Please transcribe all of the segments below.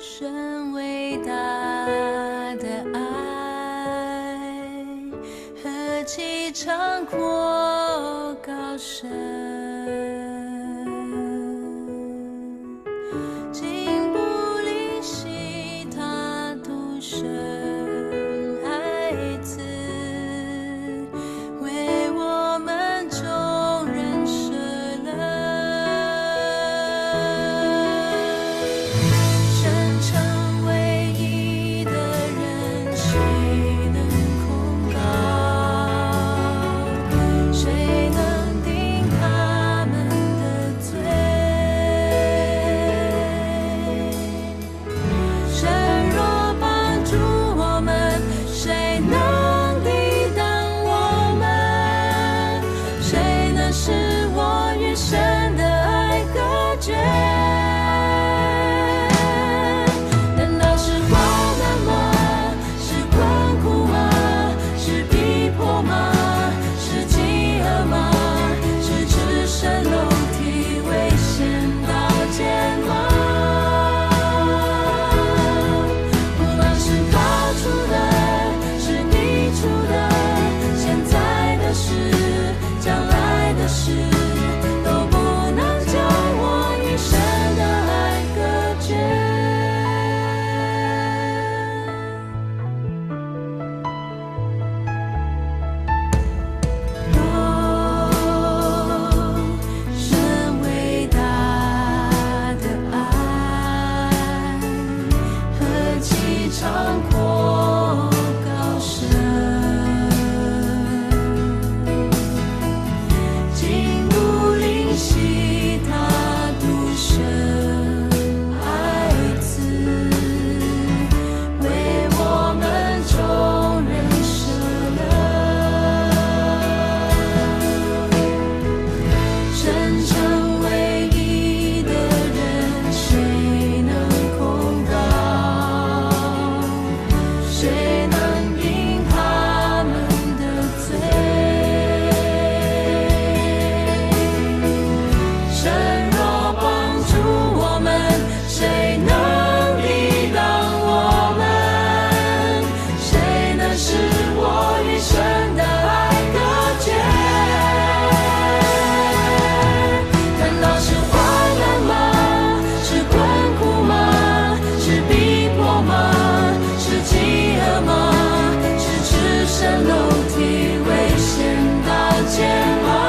深伟大的爱，何其长阔高深，竟不吝惜他独生爱子，为我们众人舍了。深沉唯一的人，谁能控告？谁能定他们的罪？神若帮助我们，谁能抵挡我们？谁能使我与神的爱隔绝？难道是患难吗？是困苦吗？是逼迫吗？是饥饿吗？是赤身露体危险刀剑吗？不论是高处的，是低处的，现在的事，将来的事，都不能将我与神的爱隔绝。深伟大的爱，何其长阔高深，竟不吝惜他独生爱子，为我们众人舍了。深沉唯一的人，谁能控告？谁能定他们的罪？神若帮助我们，谁能抵挡我们？谁能使我与神的爱隔绝？难道是患难吗？是困苦吗？是逼迫吗？是饥饿吗？是赤身露体危险刀剑吗？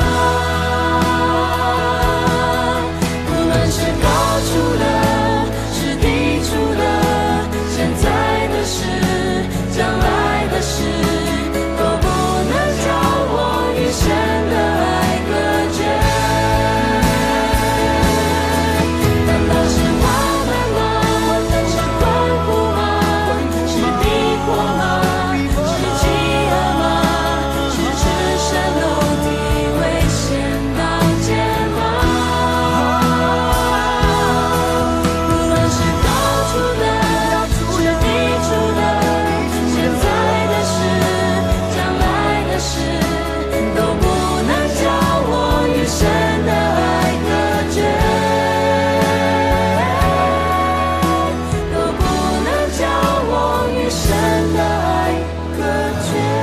无论是高处的，是低处的，现在的事，将来的事，都不能将我与神的爱隔绝。难道是患难吗？是困苦吗？是逼迫吗？是饥饿吗？是赤身露体危险刀剑吗？无论是高处的，是低处的，现在的事，将来的事，都不能将我与神的爱隔绝，都不能将我与神的爱隔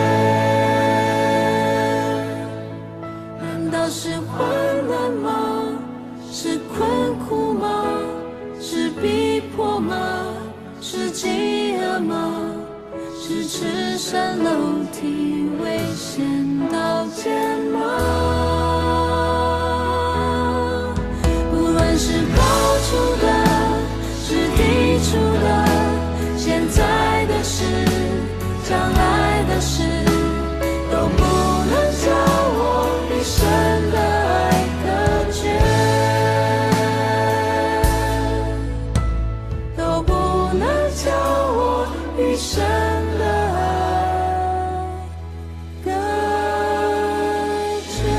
绝。难道是患难吗？是困苦吗？是逼迫吗？是饥饿吗？是赤身露体危险刀剑吗？无论是高处的，是低处的，现在的事，将来的事，都不能将我与神的爱隔绝，都不能将我与神的爱隔绝。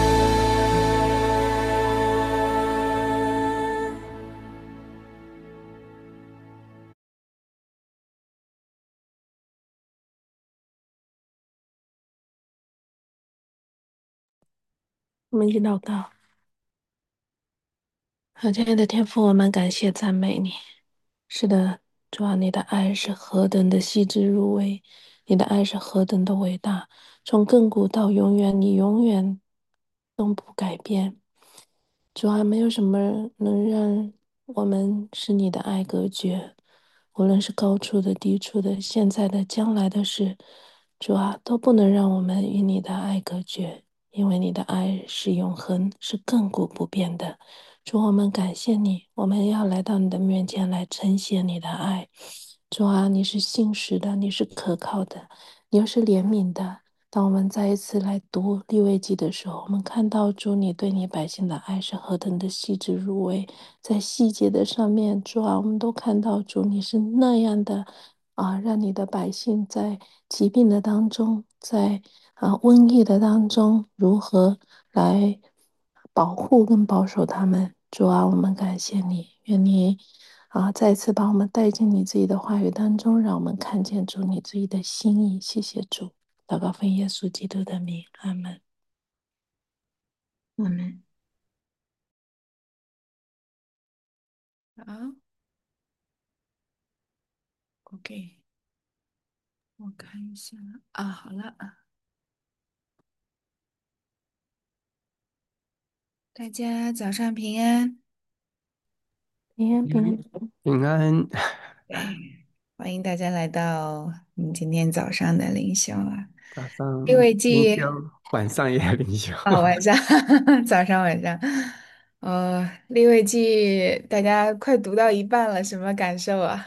我们一起祷告。亲爱的天父，我们感谢赞美你， 是的，主啊，你的爱是何等的细致入微，你的爱是何等的伟大，从亘古到永远，你永远都不改变。主啊，没有什么能让我们使你的爱隔绝，无论是高处的、低处的、现在的、将来的事，主啊，都不能让我们与你的爱隔绝，因为你的爱是永恒，是亘古不变的。主，我们感谢你，我们要来到你的面前来呈现你的爱。主啊，你是信实的，你是可靠的，你又是怜悯的。当我们再一次来读利未记的时候，我们看到主你对你百姓的爱是何等的细致入微，在细节的上面，主啊，我们都看到主你是那样的让你的百姓在疾病的当中，在瘟疫的当中，如何来保护跟保守他们。主啊，我们感谢你，愿你再次把我们带进你自己的话语当中，让我们看见主你自己的心意。谢谢主。祷告奉耶稣基督的名，阿门。 我们好，OK，我看一下啊，好了，大家早上平安。 平安平嗯， 安。 平安。 对，欢迎大家来到今天早上的灵修啊， 早上因为灵修， 记晚上也灵修。 啊，晚上早上晚上，立位记大家快读到一半了，什么感受啊？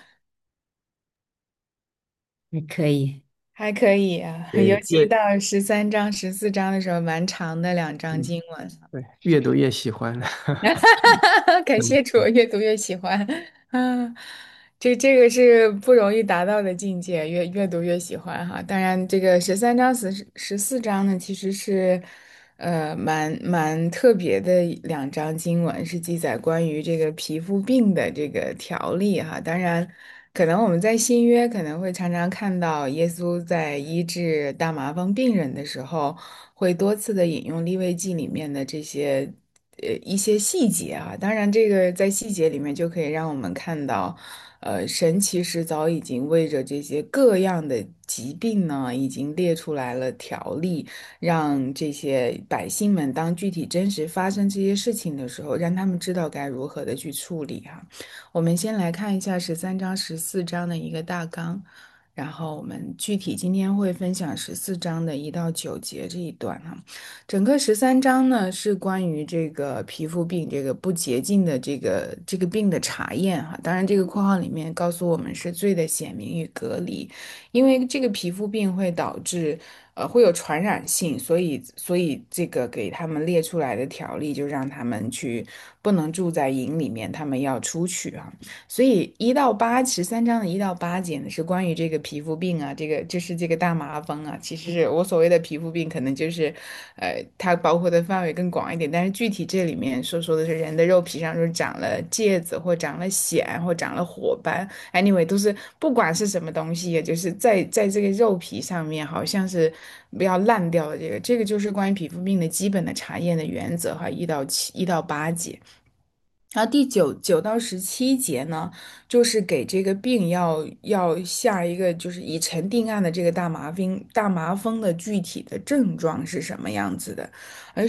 还可以。 还可以啊，尤对， 其到13章、14章的时候，蛮长的2章嗯， 经文。 对，越读越喜欢。 感嗯， 谢主，越读越喜欢。啊，这个是不容易达到的境界，越读越喜欢哈。当然，这个13章、14章呢，其实是蛮特别的2章经文，是记载关于这个皮肤病的这个条例哈。当然，可能我们在新约可能会常常看到耶稣在医治大麻风病人的时候，会多次的引用利未记里面的这些一些细节啊。当然，这个在细节里面就可以让我们看到，神其实早已经为着这些各样的疾病呢，已经列出来了条例，让这些百姓们当具体真实发生这些事情的时候，让他们知道该如何的去处理哈。我们先来看一下13章、14章的一个大纲，然后我们具体今天会分享14章的1到9节这一段哈。整个13章呢是关于这个皮肤病这个不洁净的这个病的查验哈。当然，这个括号里面告诉我们是罪的显明与隔离，因为这个皮肤病会导致。会有传染性，所以这个给他们列出来的条例就让他们去不能住在营里面，他们要出去啊。所以13章的1到8节呢是关于这个皮肤病啊，这个就是这个大麻风啊。其实我所谓的皮肤病，可能就是它包括的范围更广一点，但是具体这里面说的是人的肉皮上就长了疖子，或长了癣，或长了火斑，anyway 都是不管是什么东西，也就是在这个肉皮上面，好像是不要烂掉的这个就是关于皮肤病的基本的查验的原则哈，1到8节。然后第9到17节呢，就是给这个病要下一个就是已成定案的这个大麻风的具体的症状是什么样子的，而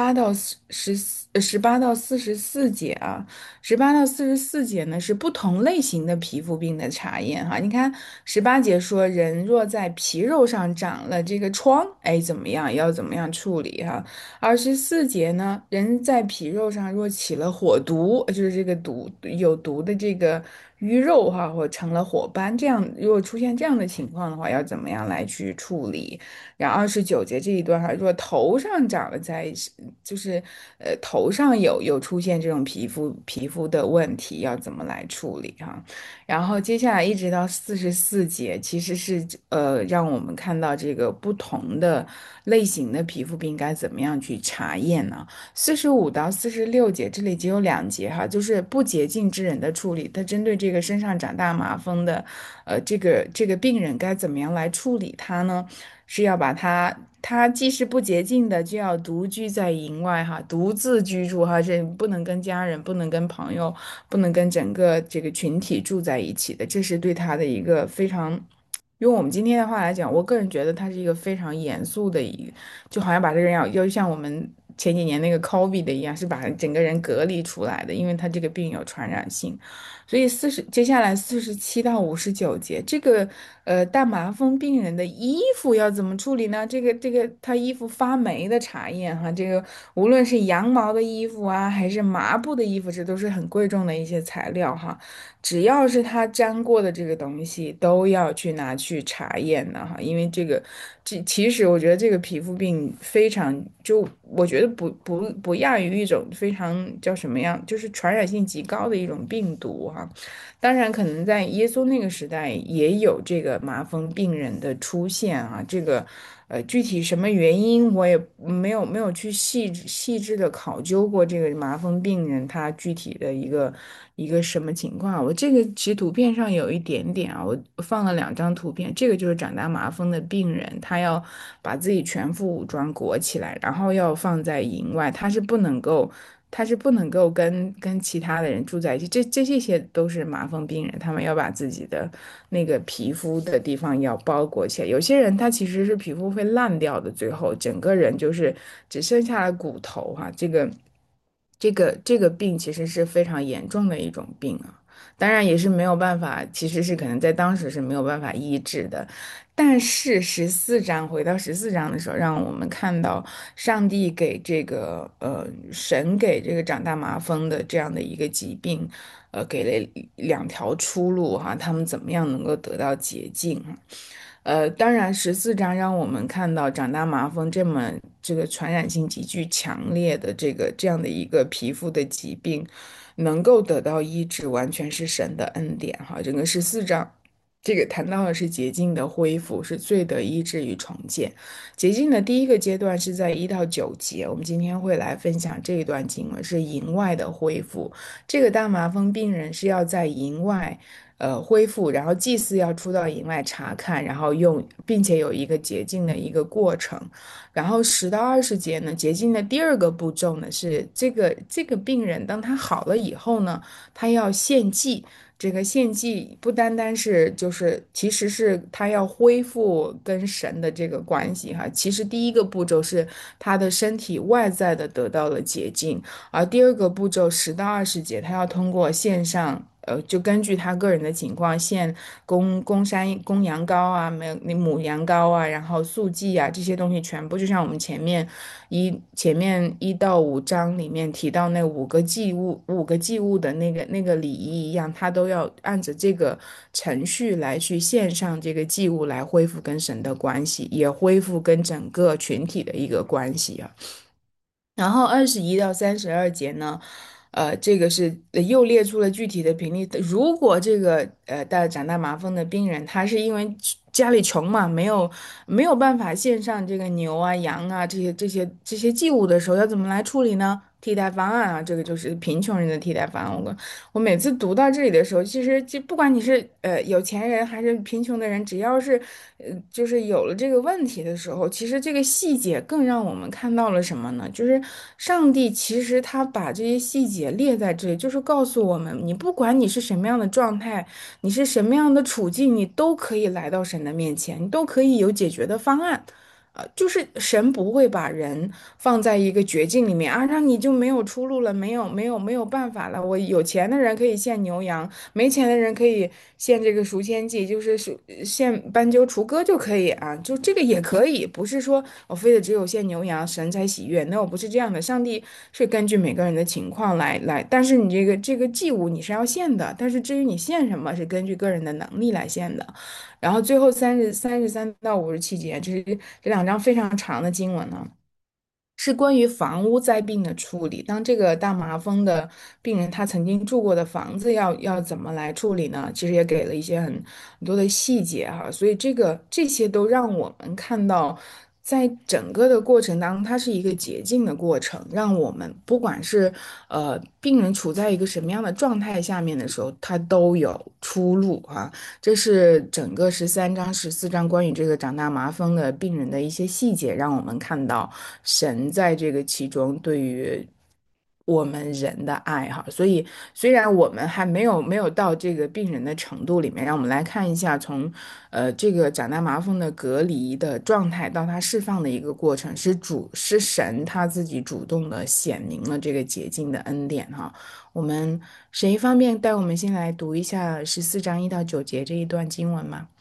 十八到44节啊，18到44节呢是不同类型的皮肤病的查验哈。你看18节说人若在皮肉上长了这个疮，哎怎么样，要怎么样处理哈。24节呢，人在皮肉上若起了火毒，就是这个有毒的这个淤肉哈，或成了火斑，这样如果出现这样的情况的话，要怎么样来去处理？然后29节这一段哈，若头上长了就是头上有出现这种皮肤的问题，要怎么来处理哈？然后接下来一直到44节，其实是让我们看到这个不同的类型的皮肤病该怎么样去查验呢？45到46节这里只有2节， 节哈，就是不洁净之人的处理。它针对这个身上长大麻风的，这个病人该怎么样来处理他呢？是要把他既是不洁净的，就要独居在营外哈，独自居住哈，这不能跟家人，不能跟朋友，不能跟整个这个群体住在一起的，这是对他的一个非常。用我们今天的话来讲，我个人觉得他是一个非常严肃的就好像把这个人要像我们前几年那个 COVID 的一样，是把整个人隔离出来的，因为他这个病有传染性。所以接下来47到59节，这个大麻风病人的衣服要怎么处理呢？这个他衣服发霉的查验哈，这个无论是羊毛的衣服啊，还是麻布的衣服，这都是很贵重的一些材料哈。只要是他沾过的这个东西，都要去拿去查验的哈，因为其实我觉得这个皮肤病非常，就我觉得不亚于一种非常叫什么样，就是传染性极高的一种病毒哈。当然，可能在耶稣那个时代也有这个麻风病人的出现啊，这个具体什么原因我也没有去细致的考究过这个麻风病人他具体的一个什么情况。我这个其实图片上有一点点啊，我放了2张图片，这个就是长大麻风的病人，他要把自己全副武装裹起来，然后要放在营外，他是不能够跟其他的人住在一起，这些都是麻风病人，他们要把自己的那个皮肤的地方要包裹起来。有些人他其实是皮肤会烂掉的，最后整个人就是只剩下了骨头哈、这个病其实是非常严重的一种病啊。当然也是没有办法，其实是可能在当时是没有办法医治的。但是回到十四章的时候，让我们看到上帝给这个神给这个长大麻风的这样的一个疾病，给了2条出路哈，他们怎么样能够得到捷径？当然，14章让我们看到长大麻风这个传染性极具强烈的这样的一个皮肤的疾病，能够得到医治，完全是神的恩典哈。整个14章，这个谈到的是洁净的恢复，是罪的医治与重建。洁净的第一个阶段是在1到9节，我们今天会来分享这一段经文，是营外的恢复。这个大麻风病人是要在营外。恢复，然后祭司要出到营外查看，然后并且有一个洁净的一个过程。然后10到20节呢，洁净的第二个步骤呢是这个病人当他好了以后呢，他要献祭。这个献祭不单单是其实是他要恢复跟神的这个关系哈。其实第一个步骤是他的身体外在的得到了洁净，而第二个步骤10到20节，他要通过线上。就根据他个人的情况，献公羊羔啊，没有那母羊羔啊，然后素祭啊，这些东西全部就像我们前面1到5章里面提到那五个祭物的那个礼仪一样，他都要按着这个程序来去献上这个祭物，来恢复跟神的关系，也恢复跟整个群体的一个关系啊。然后21到32节呢，这个是又列出了具体的频率。如果这个长大麻风的病人，他是因为家里穷嘛，没有办法献上这个牛啊、羊啊这些祭物的时候，要怎么来处理呢？替代方案啊，这个就是贫穷人的替代方案。我每次读到这里的时候，其实就不管你是有钱人还是贫穷的人，只要是就是有了这个问题的时候，其实这个细节更让我们看到了什么呢？就是上帝其实他把这些细节列在这里，就是告诉我们，你不管你是什么样的状态，你是什么样的处境，你都可以来到神的面前，你都可以有解决的方案。就是神不会把人放在一个绝境里面啊，让你就没有出路了，没有办法了。我有钱的人可以献牛羊，没钱的人可以献这个赎愆祭，就是献斑鸠、雏鸽就可以啊，就这个也可以，不是说我非得只有献牛羊神才喜悦，那我不是这样的。上帝是根据每个人的情况来，但是你这个祭物你是要献的，但是至于你献什么，是根据个人的能力来献的。然后最后33到57节，这2章非常长的经文呢，是关于房屋灾病的处理。当这个大麻风的病人他曾经住过的房子要怎么来处理呢？其实也给了一些很多的细节哈，所以这些都让我们看到。 在整个的过程当中，它是一个捷径的过程，让我们不管是病人处在一个什么样的状态下面的时候，他都有出路啊。这是整个13章、14章关于这个长大麻风的病人的一些细节，让我们看到神在这个其中对于我们人的爱哈。所以虽然我们还没有到这个病人的程度里面，让我们来看一下从这个长大麻风的隔离的状态到他释放的一个过程，是神他自己主动的显明了这个洁净的恩典哈。我们谁方便带我们先来读一下14章1到9节这一段经文吗？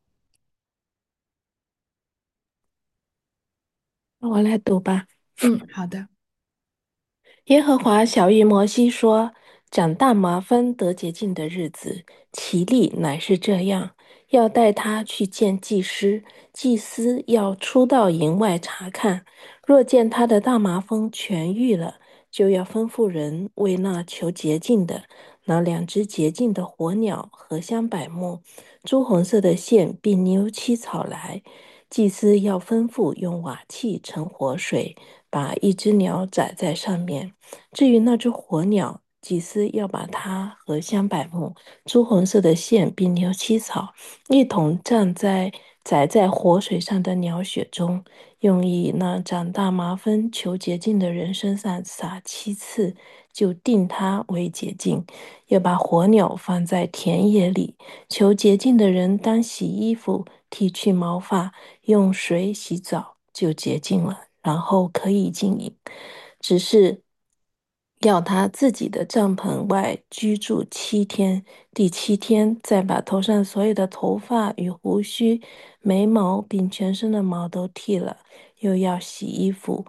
我来读吧。 嗯，好的。 耶和华晓谕摩西说：长大麻风得洁净的日子，其例乃是这样：要带他去见祭司，祭司要出到营外查看，若见他的大麻风痊愈了，就要吩咐人为那求洁净的拿2只洁净的火鸟、荷香柏木、朱红色的线，并牛膝草来。祭司要吩咐用瓦器盛活水，把一只鸟宰在上面。至于那只火鸟，祭司要把它和香柏木、朱红色的线并牛膝草一同宰在活水上的鸟血中，用以那长大麻风求洁净的人身上撒7次，就定他为洁净。要把火鸟放在田野里，求洁净的人当洗衣服，剃去毛发，用水洗澡，就洁净了，然后可以进营。只是要他自己的帐篷外居住7天，第7天再把头上所有的头发与胡须、眉毛并全身的毛都剃了，又要洗衣服，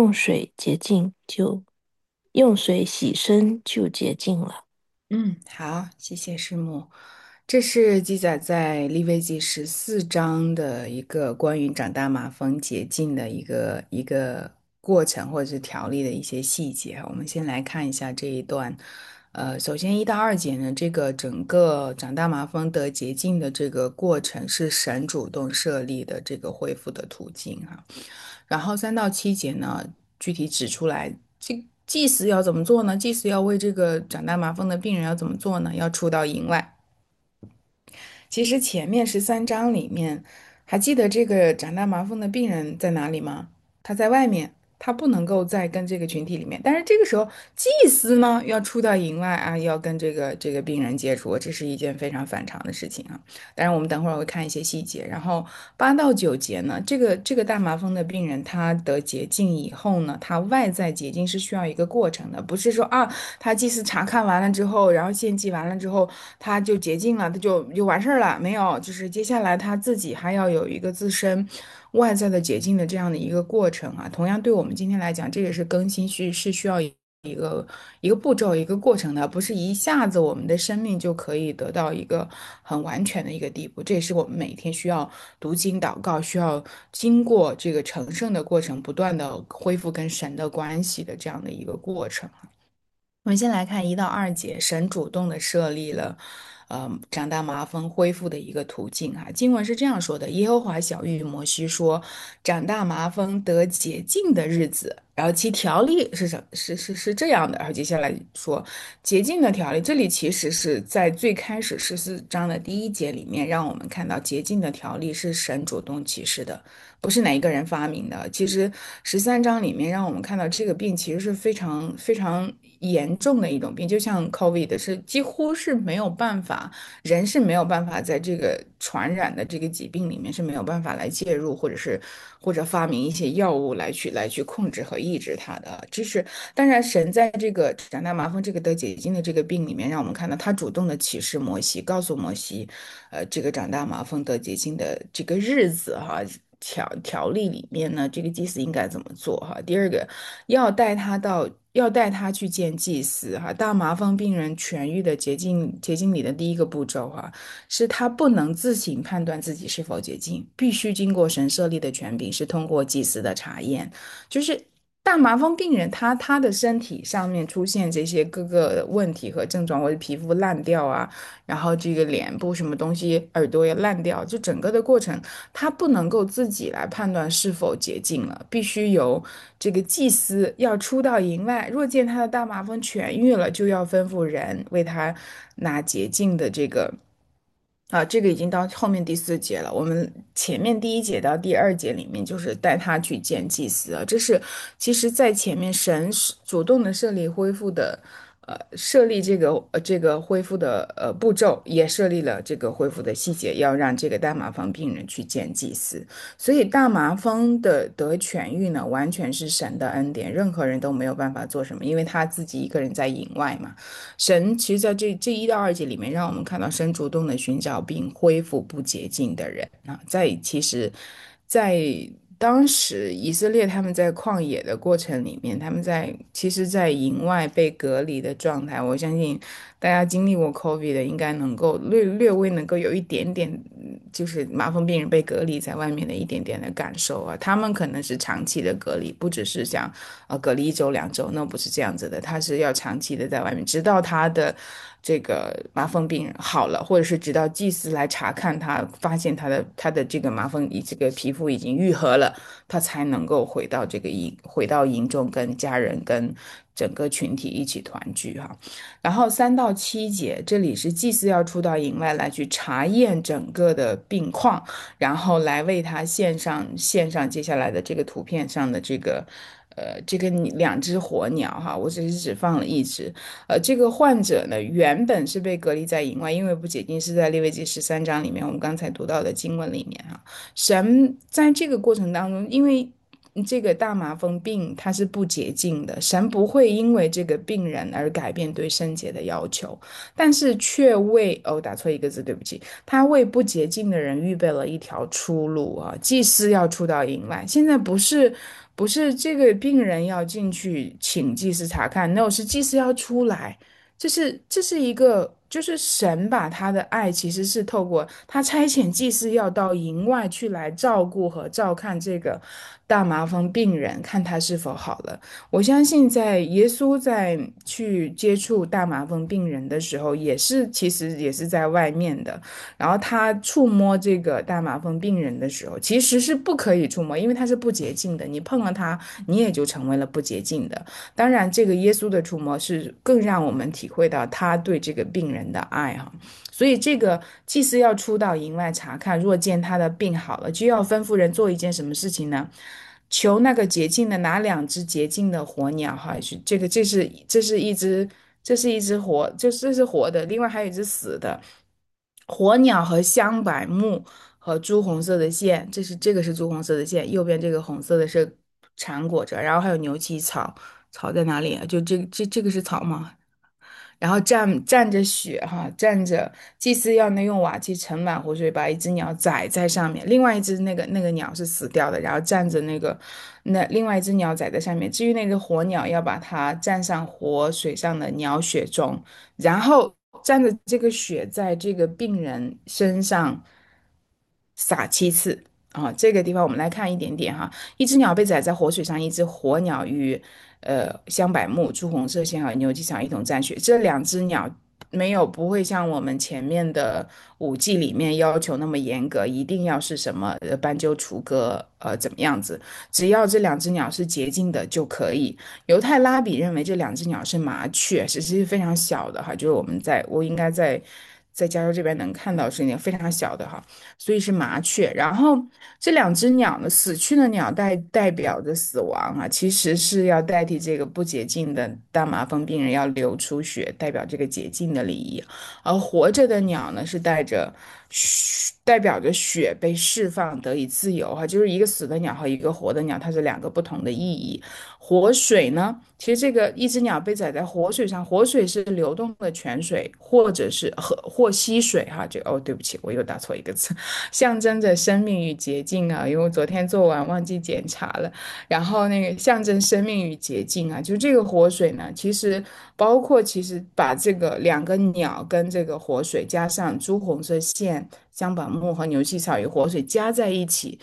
用水洗身，就洁净了。 嗯，好，谢谢师母。这是记载在利未记14章的一个关于长大麻风洁净的一个过程或者是条例的一些细节。我们先来看一下这一段。首先1到2节呢，这个整个长大麻风得洁净的这个过程是神主动设立的这个恢复的途径哈。然后3到7节呢，具体指出来，这祭司要怎么做呢？祭司要为这个长大麻风的病人要怎么做呢？要出到营外。其实前面13章里面，还记得这个长大麻风的病人在哪里吗？他在外面，他不能够再跟这个群体里面。但是这个时候，祭司呢要出到营外啊，要跟这个病人接触，这是一件非常反常的事情啊。当然，我们等会儿会看一些细节。然后8到9节呢，这个大麻风的病人他得洁净以后呢，他外在洁净是需要一个过程的，不是说啊，他祭司查看完了之后，然后献祭完了之后，他就洁净了，他就完事儿了，没有，就是接下来他自己还要有一个自身外在的洁净的这样的一个过程啊。同样对我们今天来讲，这也是更新是需要一个步骤一个过程的，不是一下子我们的生命就可以得到一个很完全的一个地步。这也是我们每天需要读经祷告，需要经过这个成圣的过程，不断的恢复跟神的关系的这样的一个过程。我们先来看1到2节，神主动的设立了，长大麻风恢复的一个途径哈。经文是这样说的：耶和华晓谕摩西说，长大麻风得洁净的日子，然后其条例是什是这样的。然后接下来说洁净的条例，这里其实是在最开始14章的第1节里面，让我们看到洁净的条例是神主动启示的，不是哪一个人发明的。其实13章里面让我们看到这个病其实是非常非常严重的一种病，就像 COVID 是几乎是没有办法，人是没有办法在这个传染的这个疾病里面是没有办法来介入，或者发明一些药物来去控制和抑制它的。就是当然，神在这个长大麻风这个得解经的这个病里面，让我们看到他主动的启示摩西，告诉摩西，这个长大麻风得解经的这个日子哈。条例里面呢，这个祭司应该怎么做哈？第二个，要带他去见祭司哈。大麻风病人痊愈的洁净里的第一个步骤哈，是他不能自行判断自己是否洁净，必须经过神设立的权柄，是通过祭司的查验。就是大麻风病人他的身体上面出现这些各个问题和症状，或者皮肤烂掉啊，然后这个脸部什么东西，耳朵也烂掉，就整个的过程，他不能够自己来判断是否洁净了，必须由这个祭司要出到营外，若见他的大麻风痊愈了，就要吩咐人为他拿洁净的这个。啊，这个已经到后面第4节了。我们前面第1节到第2节里面，就是带他去见祭司啊。这是其实，在前面神是主动的设立恢复的，设立这个恢复的步骤，也设立了这个恢复的细节，要让这个大麻风病人去见祭司。所以大麻风的得痊愈呢，完全是神的恩典，任何人都没有办法做什么，因为他自己一个人在营外嘛。神其实在这1到2节里面，让我们看到神主动的寻找并恢复不洁净的人啊，其实，在当时以色列他们在旷野的过程里面，他们其实，在营外被隔离的状态，我相信大家经历过 COVID 的，应该能够略微能够有一点点，就是麻风病人被隔离在外面的一点点的感受啊。他们可能是长期的隔离，不只是像隔离1周2周，那不是这样子的，他是要长期的在外面，直到他的这个麻风病人好了，或者是直到祭司来查看他，发现他的这个麻风这个皮肤已经愈合了，他才能够回到营中跟家人跟整个群体一起团聚哈。然后3到7节，这里是祭司要出到营外来去查验整个的病况，然后来为他献上接下来的这个图片上的这个2只活鸟哈，我只放了1只。这个患者呢，原本是被隔离在营外，因为不洁净，是在利未记13章里面，我们刚才读到的经文里面哈。神在这个过程当中，因为这个大麻风病它是不洁净的，神不会因为这个病人而改变对圣洁的要求，但是却打错一个字，对不起，他为不洁净的人预备了一条出路啊！祭司要出到营外，现在不是这个病人要进去请祭司查看，no，是祭司要出来。这是一个，就是神把他的爱，其实是透过他差遣祭司要到营外去来照顾和照看这个大麻风病人，看他是否好了。我相信在耶稣在去接触大麻风病人的时候，其实也是在外面的。然后他触摸这个大麻风病人的时候，其实是不可以触摸，因为他是不洁净的，你碰了他，你也就成为了不洁净的。当然，这个耶稣的触摸是更让我们体会到他对这个病人的爱哈。所以，这个祭司要出到营外查看，若见他的病好了，就要吩咐人做一件什么事情呢？求那个洁净的拿2只洁净的活鸟哈，是这个这是一只活，这是活的，另外还有一只死的火鸟和香柏木和朱红色的线，这个是朱红色的线，右边这个红色的是缠裹着，然后还有牛膝草，草在哪里啊？就这个是草吗？然后蘸着血哈，蘸着祭司要用瓦器盛满活水，把一只鸟宰在上面，另外一只那个鸟是死掉的，然后蘸着另外一只鸟宰在上面。至于那个活鸟，要把它蘸上活水上的鸟血中，然后蘸着这个血在这个病人身上撒7次。啊，这个地方我们来看一点点哈。一只鸟被宰在活水上，一只活鸟与香柏木、朱红色线和牛机场一同蘸血。这2只鸟不会像我们前面的5季里面要求那么严格，一定要是什么斑鸠、雏鸽怎么样子，只要这2只鸟是洁净的就可以。犹太拉比认为这2只鸟是麻雀，是非常小的哈，就是我应该在加州这边能看到是那个非常小的哈，所以是麻雀。然后这2只鸟呢，死去的鸟代表着死亡啊，其实是要代替这个不洁净的大麻风病人要流出血，代表这个洁净的礼仪。而活着的鸟呢，是代表着血被释放得以自由哈，就是一个死的鸟和一个活的鸟，它是2个不同的意义。活水呢，其实这个一只鸟被宰在活水上，活水是流动的泉水，或者是或溪水哈。对不起，我又打错一个字，象征着生命与洁净啊。因为我昨天做完忘记检查了，然后那个象征生命与洁净啊，就这个活水呢，其实把这个2个鸟跟这个活水加上朱红色线、香柏木和牛膝草与活水加在一起。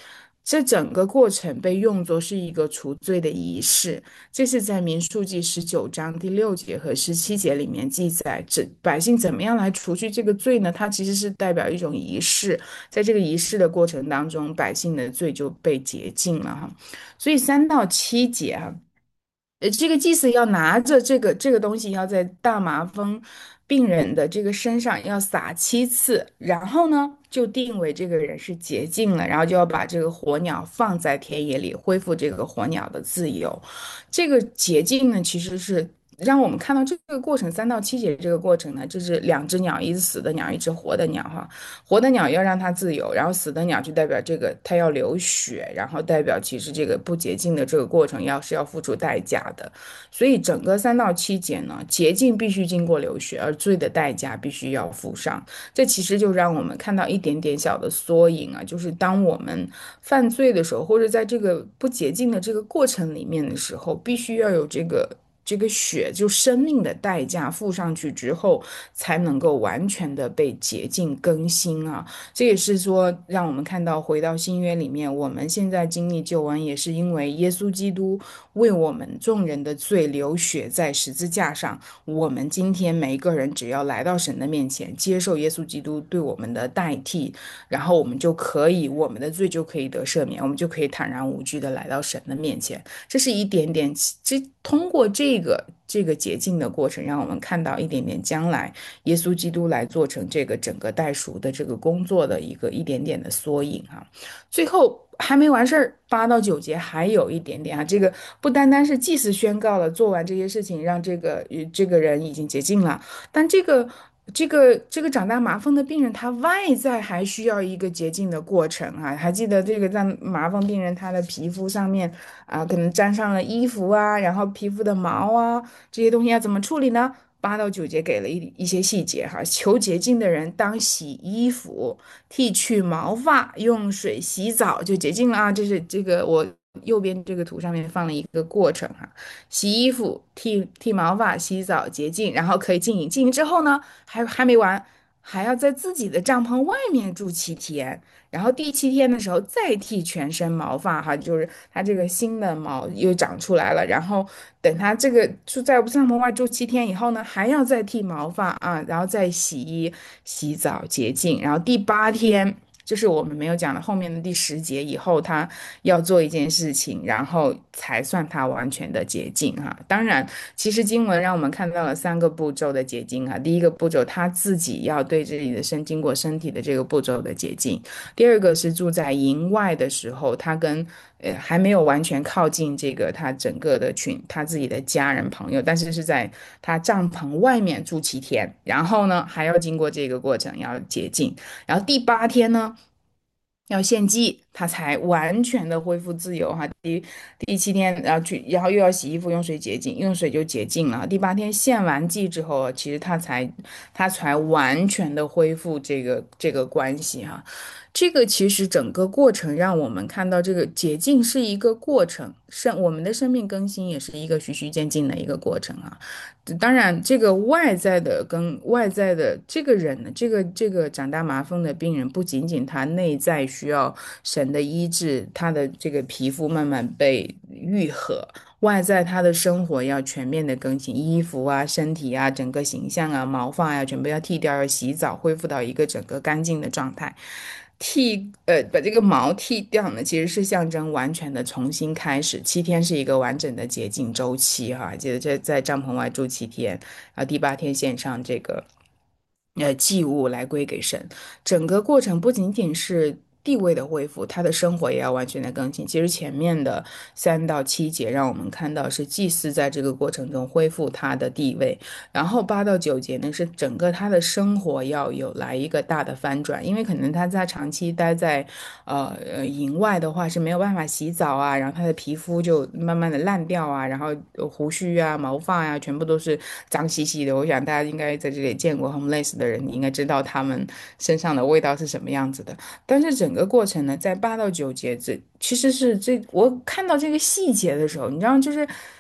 这整个过程被用作是一个除罪的仪式，这是在民数记19章第6节和17节里面记载，这百姓怎么样来除去这个罪呢？它其实是代表一种仪式，在这个仪式的过程当中，百姓的罪就被洁净了哈。所以3到7节哈。这个祭司要拿着这个东西，要在大麻风病人的这个身上要撒7次，然后呢，就定为这个人是洁净了，然后就要把这个火鸟放在田野里，恢复这个火鸟的自由。这个洁净呢，其实是让我们看到这个过程3到7节这个过程呢，就是2只鸟，一只死的鸟，一只活的鸟哈。活的鸟要让它自由，然后死的鸟就代表这个它要流血，然后代表其实这个不洁净的这个过程要付出代价的。所以整个3到7节呢，洁净必须经过流血，而罪的代价必须要付上。这其实就让我们看到一点点小的缩影啊，就是当我们犯罪的时候，或者在这个不洁净的这个过程里面的时候，必须要有这个血，就生命的代价付上去之后，才能够完全的被洁净更新啊。这也是说，让我们看到回到新约里面，我们现在经历救恩，也是因为耶稣基督为我们众人的罪流血在十字架上。我们今天每一个人只要来到神的面前，接受耶稣基督对我们的代替，然后我们就可以，我们的罪就可以得赦免，我们就可以坦然无惧的来到神的面前。这是一点点，通过这个洁净的过程，让我们看到一点点将来耶稣基督来做成这个整个代赎的这个工作的一点点的缩影哈。最后还没完事儿，8到9节还有一点点啊，这个不单单是祭司宣告了做完这些事情，让这个人已经洁净了，但这个长大麻风的病人，他外在还需要一个洁净的过程啊。还记得这个在麻风病人他的皮肤上面啊，可能沾上了衣服啊，然后皮肤的毛啊这些东西要怎么处理呢？8到9节给了一些细节哈。求洁净的人当洗衣服，剃去毛发，用水洗澡就洁净了啊。这是这个我右边这个图上面放了一个过程哈。洗衣服、剃毛发、洗澡、洁净，然后可以静营。静营之后呢，还没完，还要在自己的帐篷外面住7天，然后第7天的时候再剃全身毛发哈，就是它这个新的毛又长出来了，然后等它这个住在帐篷外住7天以后呢，还要再剃毛发啊，然后再洗衣、洗澡、洁净，然后第8天。就是我们没有讲的后面的第10节以后，他要做一件事情，然后才算他完全的洁净哈。当然，其实经文让我们看到了3个步骤的洁净哈。第一个步骤，他自己要对自己的经过身体的这个步骤的洁净；第二个是住在营外的时候，他跟还没有完全靠近这个他整个的他自己的家人朋友，但是是在他帐篷外面住7天，然后呢还要经过这个过程要洁净，然后第8天呢。要献祭，他才完全的恢复自由哈。第7天，然后然后又要洗衣服，用水洁净，用水就洁净了。第8天献完祭之后，其实他才完全的恢复这个关系哈。这个其实整个过程让我们看到，这个洁净是一个过程，我们的生命更新也是一个循序渐进的一个过程啊。当然，这个外在的跟外在的这个人呢，这个长大麻风的病人，不仅仅他内在需要神的医治，他的这个皮肤慢慢被愈合，外在他的生活要全面的更新，衣服啊、身体啊、整个形象啊、毛发呀、全部要剃掉，要洗澡，恢复到一个整个干净的状态。把这个毛剃掉呢，其实是象征完全的重新开始。7天是一个完整的洁净周期哈，记得在帐篷外住7天，然后第8天献上这个祭物来归给神。整个过程不仅仅是地位的恢复，他的生活也要完全的更新。其实前面的3到7节让我们看到是祭司在这个过程中恢复他的地位，然后8到9节呢是整个他的生活要有来一个大的翻转，因为可能他在长期待在营外的话是没有办法洗澡啊，然后他的皮肤就慢慢的烂掉啊，然后胡须啊、毛发啊全部都是脏兮兮的。我想大家应该在这里见过 homeless 的人，你应该知道他们身上的味道是什么样子的。但是整个过程呢，在8到9节其实是我看到这个细节的时候，你知道，就是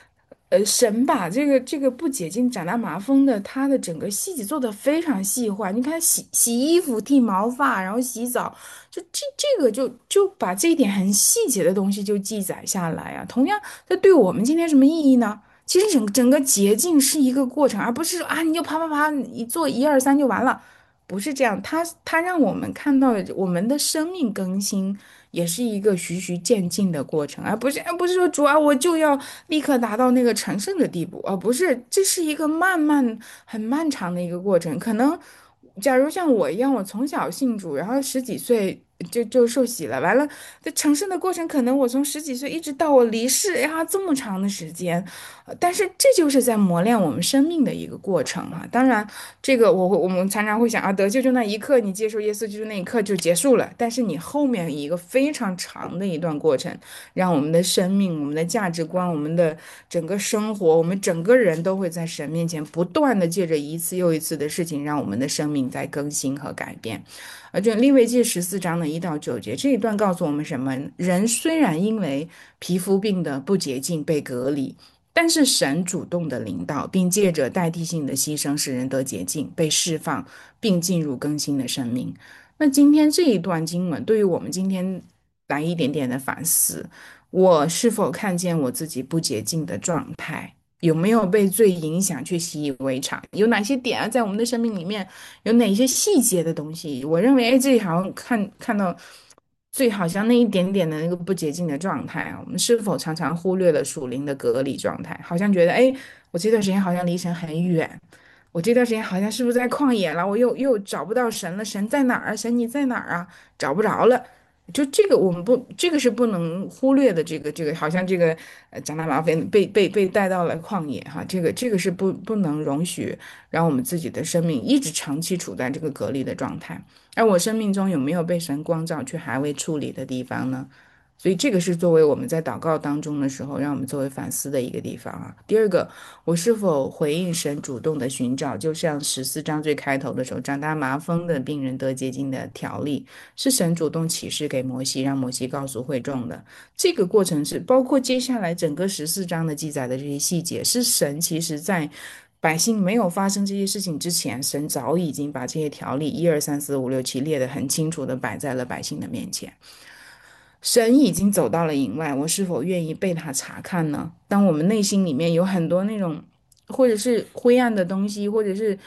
神把这个不解禁长大麻风的，它的整个细节做得非常细化。你看洗衣服、剃毛发，然后洗澡，就这个就把这一点很细节的东西就记载下来啊。同样，这对我们今天什么意义呢？其实整个捷径是一个过程，而不是说啊，你就啪啪啪，你做一二三就完了。不是这样，它让我们看到了我们的生命更新，也是一个循序渐进的过程，而不是说主啊，我就要立刻达到那个成圣的地步，而不是，这是一个很漫长的一个过程。可能，假如像我一样，我从小信主，然后十几岁就受洗了，完了，这成圣的过程，可能我从十几岁一直到我离世呀，这么长的时间，但是这就是在磨练我们生命的一个过程啊。当然，这个我们常常会想啊，得救就那一刻，你接受耶稣就是那一刻就结束了。但是你后面一个非常长的一段过程，让我们的生命、我们的价值观、我们的整个生活、我们整个人都会在神面前不断的借着一次又一次的事情，让我们的生命在更新和改变。而这利未记14章的1到9节这一段告诉我们什么？人虽然因为皮肤病的不洁净被隔离。但是神主动的领导，并借着代替性的牺牲，使人得洁净、被释放，并进入更新的生命。那今天这一段经文，对于我们今天来一点点的反思：我是否看见我自己不洁净的状态？有没有被罪影响却习以为常？有哪些点啊，在我们的生命里面有哪些细节的东西？我认为，哎，这里好像看到最好像那一点点的那个不洁净的状态啊，我们是否常常忽略了属灵的隔离状态？好像觉得，哎，我这段时间好像离神很远，我这段时间好像是不是在旷野了？我又找不到神了，神在哪儿啊？神你在哪儿啊？找不着了。就这个我们不，这个是不能忽略的。这个好像这个长大麻烦被带到了旷野哈，这个是不能容许让我们自己的生命一直长期处在这个隔离的状态。而我生命中有没有被神光照却还未处理的地方呢？所以这个是作为我们在祷告当中的时候，让我们作为反思的一个地方啊。第二个，我是否回应神主动的寻找？就像14章最开头的时候，长大麻风的病人得洁净的条例，是神主动启示给摩西，让摩西告诉会众的。这个过程是包括接下来整个14章的记载的这些细节，是神其实在百姓没有发生这些事情之前，神早已经把这些条例1、2、3、4、5、6、7列得很清楚的摆在了百姓的面前。神已经走到了营外，我是否愿意被他查看呢？当我们内心里面有很多那种，或者是灰暗的东西，或者是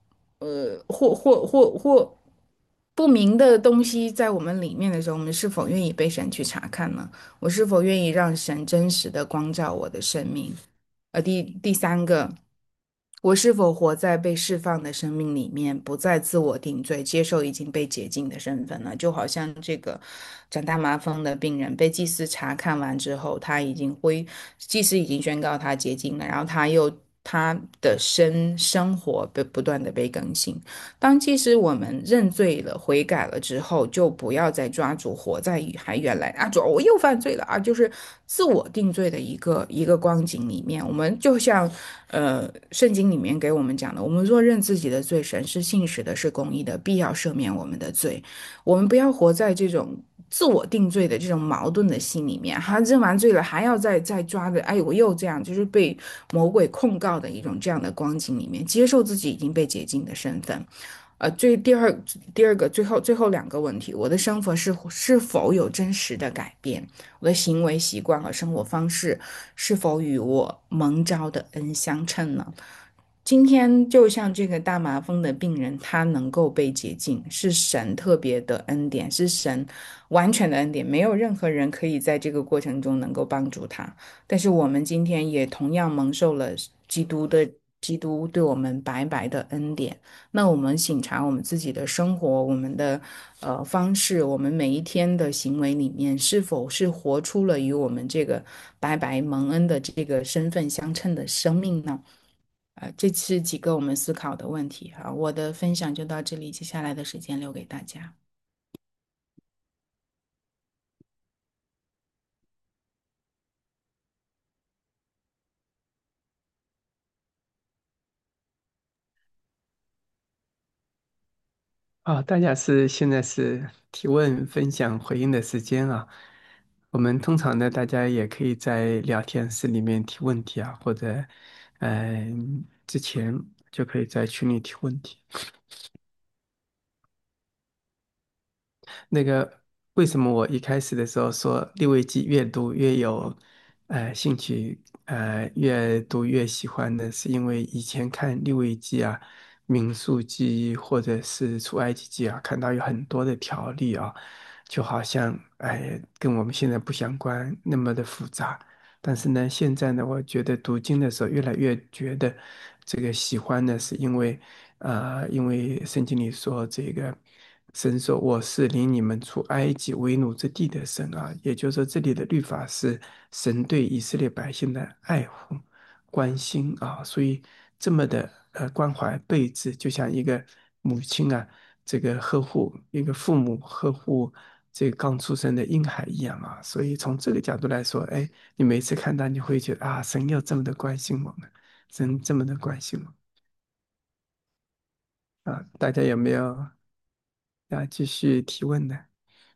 或不明的东西在我们里面的时候，我们是否愿意被神去查看呢？我是否愿意让神真实的光照我的生命？第三个，我是否活在被释放的生命里面，不再自我定罪，接受已经被解禁的身份呢？就好像这个长大麻风的病人被祭司查看完之后，祭司已经宣告他洁净了，然后他的生活被不断的被更新。当其实我们认罪了、悔改了之后，就不要再抓住活在还原来啊，主我又犯罪了啊，就是自我定罪的一个光景里面。我们就像圣经里面给我们讲的，我们若认自己的罪，神是信实的，是公义的，必要赦免我们的罪。我们不要活在这种自我定罪的这种矛盾的心里面，哈，认完罪了还要再抓着，哎，我又这样，就是被魔鬼控告的一种这样的光景里面，接受自己已经被解禁的身份。第二个最后两个问题，我的生活是否有真实的改变？我的行为习惯和生活方式是否与我蒙召的恩相称呢？今天就像这个大麻风的病人，他能够被洁净，是神特别的恩典，是神完全的恩典，没有任何人可以在这个过程中能够帮助他。但是我们今天也同样蒙受了基督对我们白白的恩典。那我们省察我们自己的生活，我们的方式，我们每一天的行为里面，是否是活出了与我们这个白白蒙恩的这个身份相称的生命呢？这是几个我们思考的问题哈。我的分享就到这里，接下来的时间留给大家。 大家现在是提问、分享、回应的时间啊。 我们通常呢，大家也可以在聊天室里面提问题啊，或者之前就可以在群里提问题。那个为什么我一开始的时候说利未记越读越有兴趣，越读越喜欢呢？是因为以前看利未记啊、民数记或者是出埃及记啊，看到有很多的条例啊，就好像跟我们现在不相关，那么的复杂。但是呢，现在呢，我觉得读经的时候越来越觉得这个喜欢呢，是因为圣经里说这个神说我是领你们出埃及为奴之地的神啊，也就是说这里的律法是神对以色列百姓的爱护、关心啊，所以这么的关怀备至，就像一个母亲啊，这个呵护一个父母呵护这个刚出生的婴孩一样啊，所以从这个角度来说，哎，你每次看到你会觉得啊，神又这么的关心我们，神这么的关心我们啊，大家有没有要继续提问的？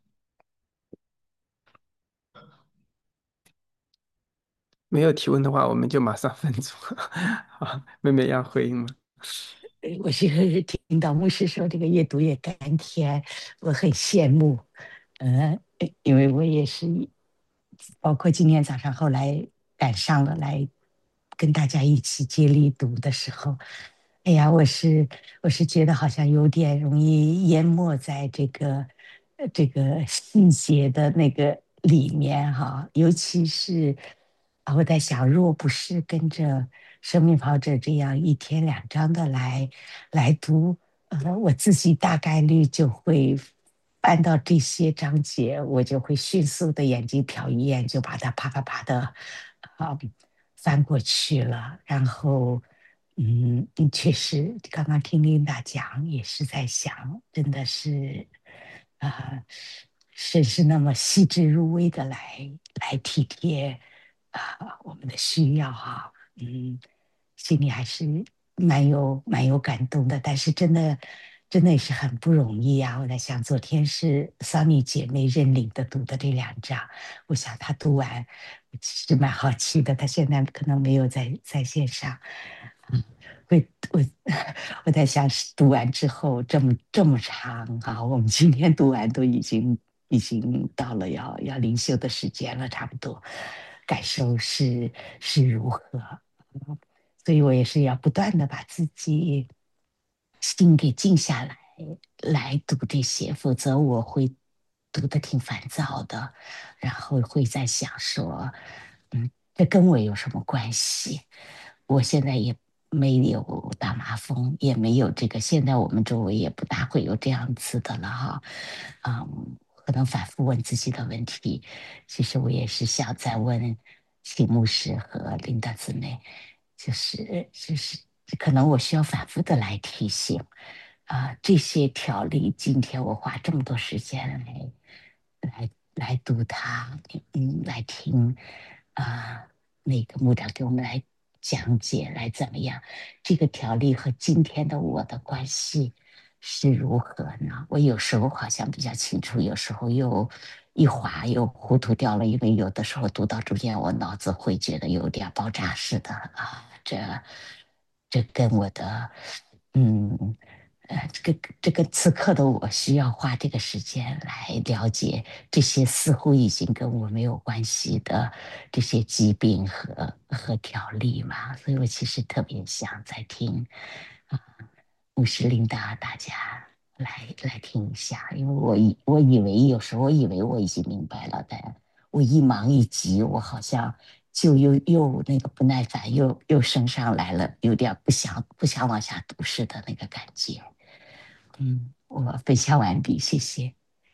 没有提问的话，我们就马上分组。好，妹妹要回应吗？ 我是听到牧师说这个越读越甘甜，我很羡慕。因为我也是，包括今天早上后来赶上了来跟大家一起接力读的时候，哎呀，我是觉得好像有点容易淹没在这个细节的那个里面哈，尤其是我在想，如果不是跟着生命跑者这样一天两章的来读，我自己大概率就会翻到这些章节，我就会迅速的眼睛瞟一眼，就把它啪啪啪的啊翻过去了。然后，确实，刚刚听琳达讲，也是在想，真的是啊、是那么细致入微的来体贴我们的需要哈。心里还是蛮有感动的，但是真的也是很不容易啊！我在想，昨天是桑尼姐妹认领的读的这两章，我想她读完，我其实蛮好奇的，她现在可能没有在线上，我我在想，读完之后这么长啊，我们今天读完都已经到了要灵修的时间了，差不多，感受是如何？所以我也是要不断的把自己心给静下来读这些，否则我会读的挺烦躁的，然后会在想说，这跟我有什么关系？我现在也没有大麻风，也没有这个，现在我们周围也不大会有这样子的了哈，可能反复问自己的问题。其实我也是想再问秦牧师和琳达姊妹，就是，可能我需要反复的来提醒这些条例，今天我花这么多时间来读它，来听那个牧长给我们来讲解，来怎么样？这个条例和今天的我的关系是如何呢？我有时候好像比较清楚，有时候又一滑又糊涂掉了，因为有的时候读到中间，我脑子会觉得有点爆炸似的这跟我的嗯。这个此刻的我需要花这个时间来了解这些似乎已经跟我没有关系的这些疾病和条例嘛，所以我其实特别想再听啊，牧师琳达大家来听一下，因为我以为有时候我以为我已经明白了，但我一忙一急，我好像就又那个不耐烦又升上来了，有点不想往下读似的那个感觉。我分享完毕，谢谢。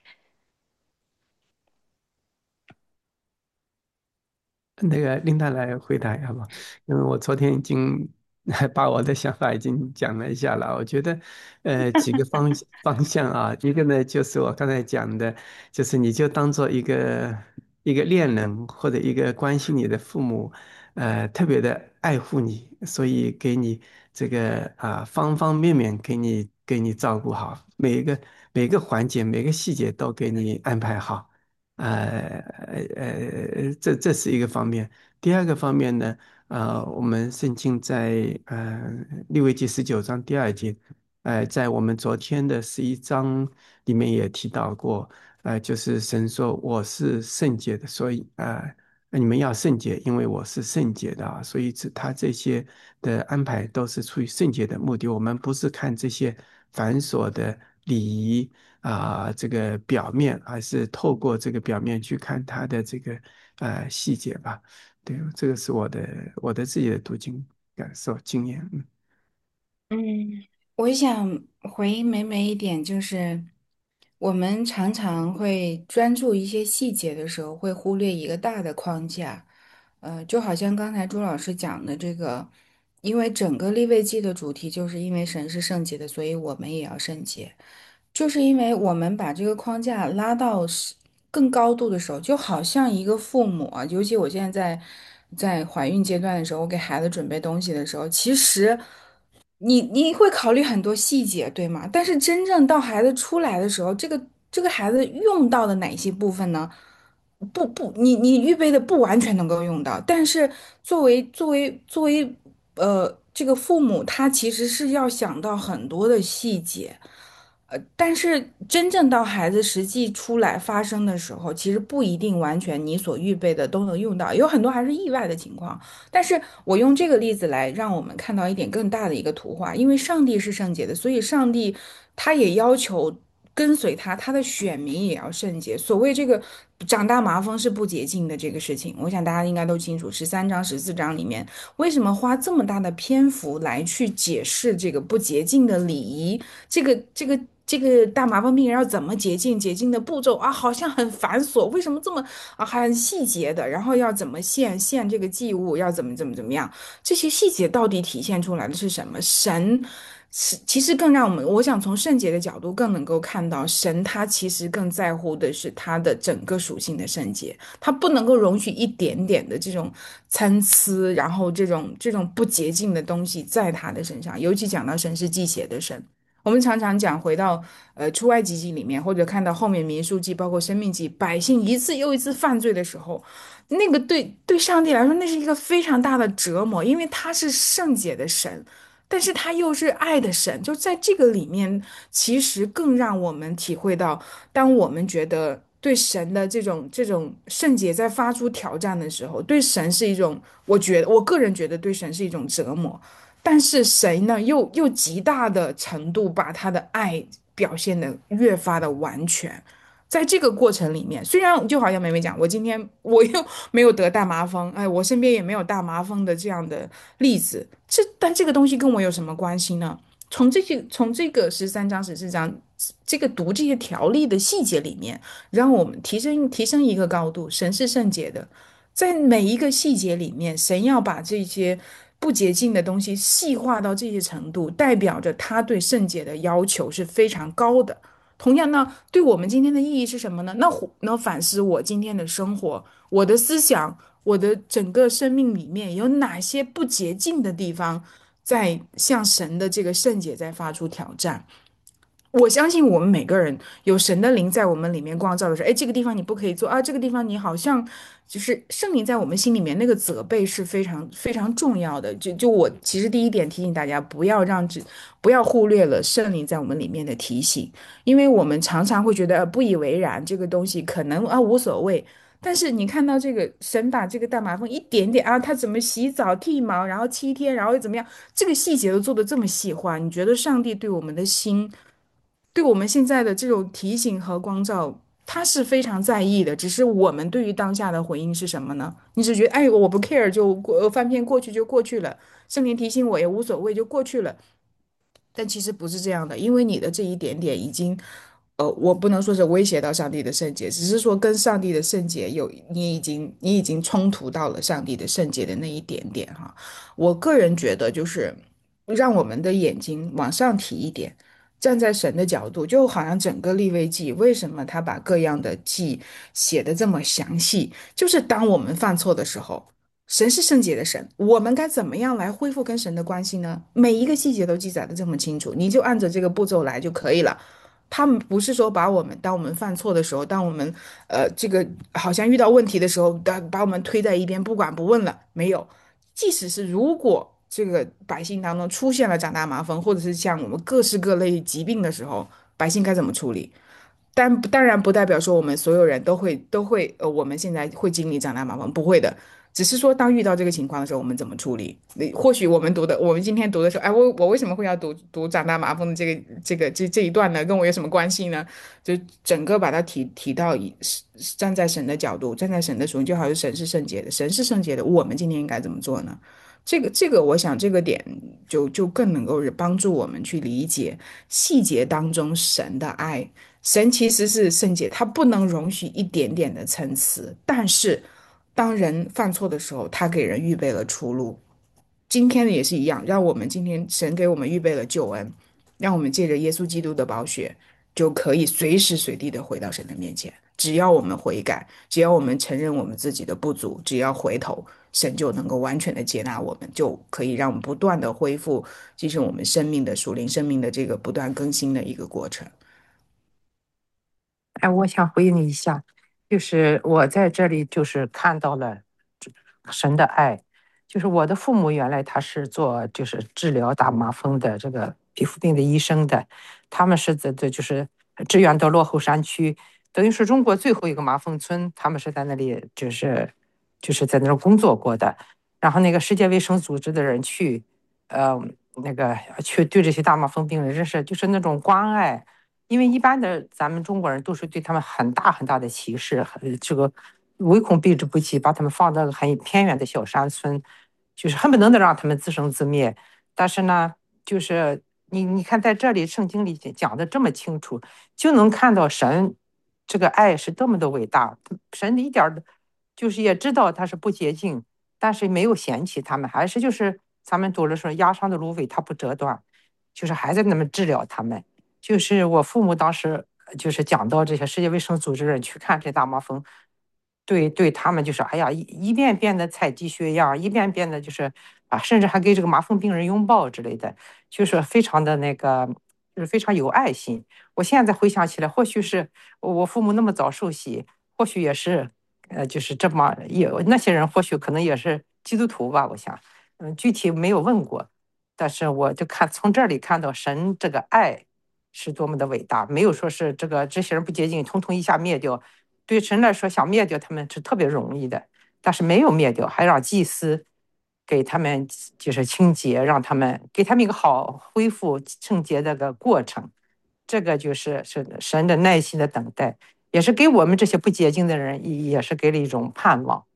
那个琳达来回答好不好？因为我昨天已经把我的想法已经讲了一下了。我觉得，几个方向啊，一个呢就是我刚才讲的，就是你就当做一个恋人或者一个关心你的父母，特别的爱护你，所以给你这个方方面面给你照顾好，每个环节每个细节都给你安排好。 这是一个方面。第二个方面呢，我们圣经在利未记19章第二节，在我们昨天的11章里面也提到过，就是神说我是圣洁的，所以你们要圣洁，因为我是圣洁的啊。所以他这些的安排都是出于圣洁的目的。我们不是看这些繁琐的礼仪这个表面，而是透过这个表面去看它的这个细节吧。对，这个是我的自己的读经感受经验。嗯。 嗯，我想回应美美一点，就是我们常常会专注一些细节的时候，会忽略一个大的框架。就好像刚才朱老师讲的这个，因为整个立位记的主题就是因为神是圣洁的，所以我们也要圣洁。就是因为我们把这个框架拉到更高度的时候，就好像一个父母啊，尤其我现在在怀孕阶段的时候，我给孩子准备东西的时候，其实你会考虑很多细节，对吗？但是真正到孩子出来的时候，这个孩子用到的哪些部分呢？不，你预备的不完全能够用到，但是作为这个父母，他其实是要想到很多的细节。但是真正到孩子实际出来发生的时候，其实不一定完全你所预备的都能用到，有很多还是意外的情况。但是我用这个例子来让我们看到一点更大的一个图画，因为上帝是圣洁的，所以上帝他也要求跟随他，他的选民也要圣洁。所谓这个长大麻风是不洁净的这个事情，我想大家应该都清楚。13章、14章里面为什么花这么大的篇幅来去解释这个不洁净的礼仪？这个大麻风病人要怎么洁净？洁净的步骤啊，好像很繁琐，为什么这么很细节的？然后要怎么献这个祭物，要怎么样？这些细节到底体现出来的是什么？神是其实更让我想从圣洁的角度更能够看到，神他其实更在乎的是他的整个属性的圣洁，他不能够容许一点点的这种参差，然后这种不洁净的东西在他的身上。尤其讲到神是忌邪的神。我们常常讲，回到出埃及记里面，或者看到后面民数记，包括生命记，百姓一次又一次犯罪的时候，那个对上帝来说，那是一个非常大的折磨，因为他是圣洁的神，但是他又是爱的神，就在这个里面，其实更让我们体会到，当我们觉得对神的这种圣洁在发出挑战的时候，对神是一种，我个人觉得对神是一种折磨。但是谁呢？又极大的程度把他的爱表现得越发的完全。在这个过程里面，虽然就好像梅梅讲，我今天我又没有得大麻风，哎，我身边也没有大麻风的这样的例子，但这个东西跟我有什么关系呢？从这个13章、14章这个读这些条例的细节里面，让我们提升一个高度。神是圣洁的，在每一个细节里面，神要把这些不洁净的东西细化到这些程度，代表着他对圣洁的要求是非常高的。同样呢，对我们今天的意义是什么呢？那反思我今天的生活，我的思想，我的整个生命里面有哪些不洁净的地方，在向神的这个圣洁在发出挑战。我相信我们每个人有神的灵在我们里面光照的时候，哎，这个地方你不可以做啊，这个地方你好像就是圣灵在我们心里面那个责备是非常非常重要的。就我其实第一点提醒大家，不要忽略了圣灵在我们里面的提醒，因为我们常常会觉得不以为然，这个东西可能无所谓。但是你看到这个神把这个大麻风一点点他怎么洗澡剃毛，然后7天，然后又怎么样，这个细节都做得这么细化，你觉得上帝对我们的心？对我们现在的这种提醒和光照，他是非常在意的。只是我们对于当下的回应是什么呢？你只觉得，哎，我不 care，就翻篇过去就过去了，圣灵提醒我也无所谓，就过去了。但其实不是这样的，因为你的这一点点已经，我不能说是威胁到上帝的圣洁，只是说跟上帝的圣洁你已经冲突到了上帝的圣洁的那一点点哈。我个人觉得就是让我们的眼睛往上提一点，站在神的角度，就好像整个利未记，为什么他把各样的记写的这么详细？就是当我们犯错的时候。神是圣洁的神，我们该怎么样来恢复跟神的关系呢？每一个细节都记载的这么清楚，你就按着这个步骤来就可以了。 他们不是说把我们当我们犯错的时候，当我们这个好像遇到问题的时候，把我们推在一边不管不问了，没有。即使是如果这个百姓当中出现了长大麻风，或者是像我们各式各类疾病的时候，百姓该怎么处理？当然不代表说我们所有人都会我们现在会经历长大麻风，不会的。只是说，当遇到这个情况的时候，我们怎么处理？或许我们今天读的时候，哎，我为什么会要读长大麻风的这一段呢？跟我有什么关系呢？就整个把它提到站在神的角度，站在神的属性，就好像神是圣洁的，神是圣洁的，我们今天应该怎么做呢？这个，我想这个点就更能够帮助我们去理解细节当中神的爱。神其实是圣洁，他不能容许一点点的参差，但是当人犯错的时候，他给人预备了出路。今天也是一样，让我们今天神给我们预备了救恩，让我们借着耶稣基督的宝血，就可以随时随地的回到神的面前。只要我们悔改，只要我们承认我们自己的不足，只要回头，神就能够完全的接纳我们，就可以让我们不断的恢复，继续我们生命的属灵生命的这个不断更新的一个过程。 哎，我想回应你一下，就是我在这里就是看到了这神的爱，就是我的父母原来他是做就是治疗大麻风的这个皮肤病的医生的，他们是在就是支援到落后山区，等于是中国最后一个麻风村，他们是在那里就是在那儿工作过的，然后那个世界卫生组织的人去，呃，那个去对这些大麻风病人，真是就是那种关爱。因为一般的咱们中国人都是对他们很大很大的歧视，这个唯恐避之不及，把他们放到很偏远的小山村，就是恨不得让他们自生自灭。但是呢，就是你看在这里圣经里讲的这么清楚，就能看到神这个爱是多么的伟大。神一点儿就是也知道他是不洁净，但是没有嫌弃他们，还是就是咱们读了说压伤的芦苇它不折断，就是还在那么治疗他们。就是我父母当时就是讲到这些世界卫生组织人去看这大麻风，对他们就是哎呀一遍遍的采集血样，一遍遍的就是啊，甚至还给这个麻风病人拥抱之类的，就是非常的那个，就是非常有爱心。我现在回想起来，或许是我父母那么早受洗，或许也是就是这么有那些人或许可能也是基督徒吧，我想，具体没有问过，但是我就看从这里看到神这个爱是多么的伟大，没有说是这些人不洁净，统统一下灭掉。对神来说，想灭掉他们是特别容易的，但是没有灭掉，还让祭司给他们就是清洁，让他们给他们一个好恢复圣洁的个过程。这个就是神的耐心的等待，也是给我们这些不洁净的人，也是给了一种盼望。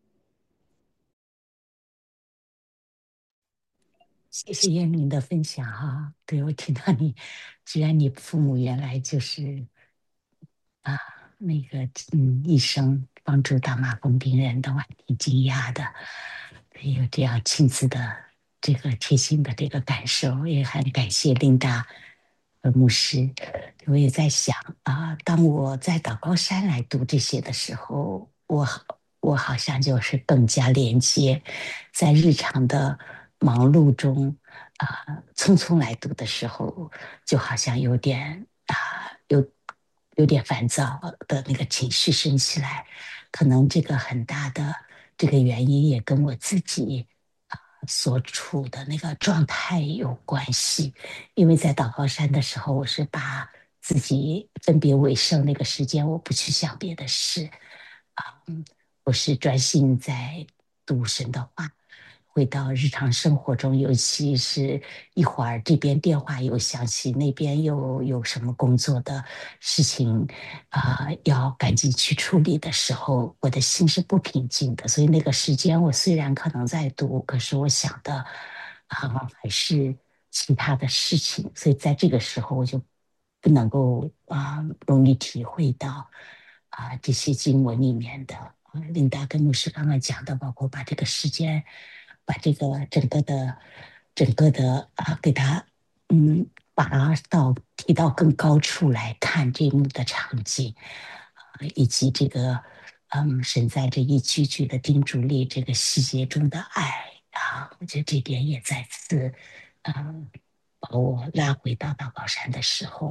谢谢燕玲的分享哈，对我听到你，既然你父母原来就是啊那个医生帮助大麻风病人的，我还挺惊讶的，有这样亲自的这个贴心的这个感受，也很感谢琳达和牧师。我也在想啊，当我在祷告山来读这些的时候，我好像就是更加连接，在日常的忙碌中匆匆来读的时候，就好像有点有点烦躁的那个情绪升起来，可能这个很大的这个原因也跟我自己所处的那个状态有关系。因为在祷告山的时候，我是把自己分别为圣那个时间，我不去想别的事我是专心在读神的话。回到日常生活中，尤其是一会儿这边电话又响起，那边又有什么工作的事情要赶紧去处理的时候，我的心是不平静的。所以那个时间，我虽然可能在读，可是我想的还是其他的事情。所以在这个时候，我就不能够容易体会到这些经文里面的。琳达跟牧师刚刚讲的，包括把这个时间，把这个整个的给他把它提到更高处来看这一幕的场景以及这个神在这一句句的叮嘱里这个细节中的爱我觉得这点也再次把我拉回到祷告山的时候，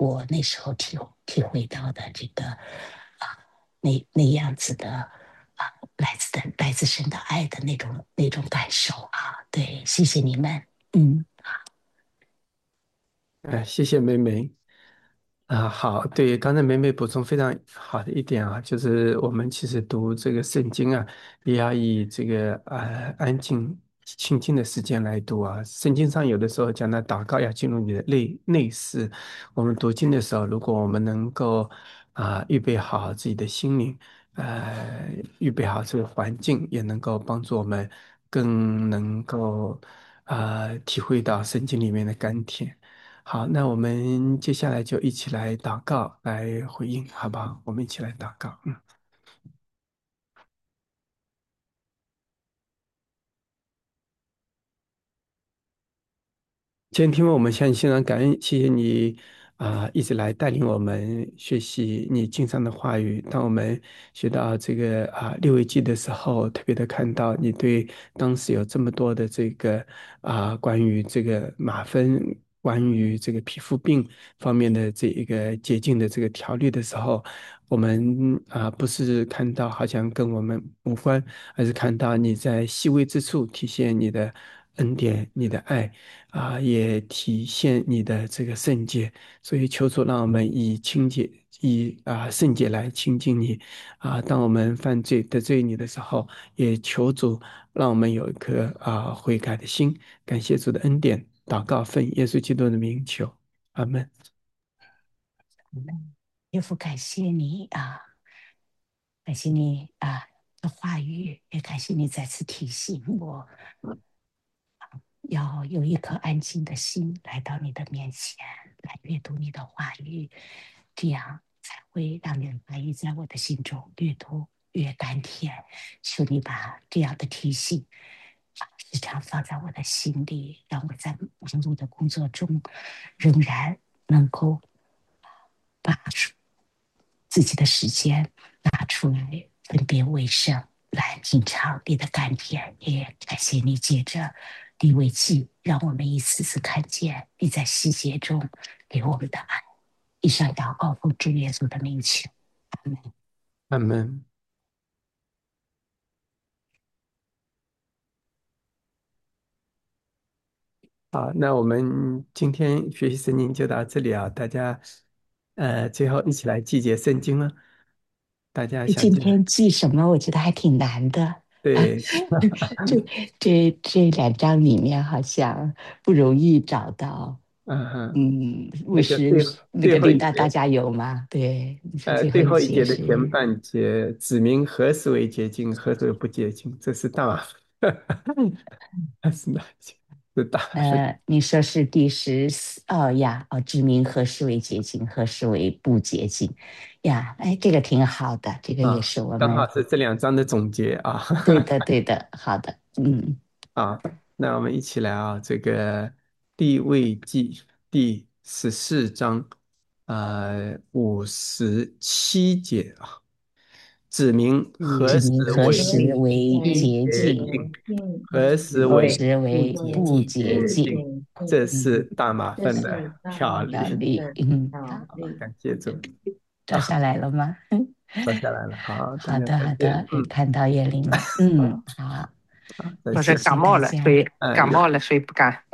我那时候体会到的这个那样子的来自神的爱的那种感受啊。对，谢谢你们。嗯。 谢谢梅梅。好，对，刚才梅梅补充非常好的一点啊，就是我们其实读这个圣经啊，也要以这个安静清静的时间来读啊。圣经上有的时候讲到祷告要进入你的内室，我们读经的时候，如果我们能够预备好自己的心灵，预备好这个环境，也能够帮助我们更能够体会到圣经里面的甘甜。好，那我们接下来就一起来祷告，来回应，好不好？我们一起来祷告。今天听我们向你献上感恩，谢谢你一直来带领我们学习你经上的话语。当我们学到这个六位记的时候，特别的看到你对当时有这么多的这个关于这个吗啡、关于这个皮肤病方面的这一个洁净的这个条例的时候，我们不是看到好像跟我们无关，而是看到你在细微之处体现你的恩典、你的爱。也体现你的这个圣洁，所以求主让我们以清洁、以圣洁来亲近你。当我们犯罪得罪你的时候，也求主让我们有一颗悔改的心。感谢主的恩典，祷告奉耶稣基督的名求，阿门。 耶夫，感谢你啊，感谢你的话语，也感谢你再次提醒我，要有一颗安静的心来到你的面前，来阅读你的话语，这样才会让你的话语在我的心中越读越甘甜。求你把这样的提醒时常放在我的心里，让我在忙碌的工作中仍然能够把自己的时间拿出来分别为圣，来品尝你的甘甜。也感谢你借着利未记，让我们一次次看见你在细节中给我们的爱。以上祷告奉主耶稣的名求，阿门。 阿门。好，那我们今天学习圣经就到这里啊，大家最后一起来记节圣经了。大家想起来， 今天记什么？我觉得还挺难的啊。 对， 这这2章里面好像不容易找到。 嗯哼， 牧师那个那个最后一节， 琳达，大家有吗？对，你说最后最一节后一节的前是半节，指明何时为洁净，何时为不洁净，这是大麻烦，是哪一节？是大麻烦你说是第14呀？指明何时为洁净，何时为不洁净呀？哎，这个挺好的，这个也是我刚好们是这2章的总结啊。 对的，对的，好的， 啊，那我们一起来这个利未记第14章57节指明何时指明何为时为洁净， 洁净，何时何为时为不洁净。 洁净，这嗯， 是大麻烦的条例。 小丽， 好，感谢主。 找下来了吗？ 说下来了，好，大好的， 家再见。 好的，看到叶玲了。好， 好，再我见。 是谢谢大家。 感冒了，所以不敢。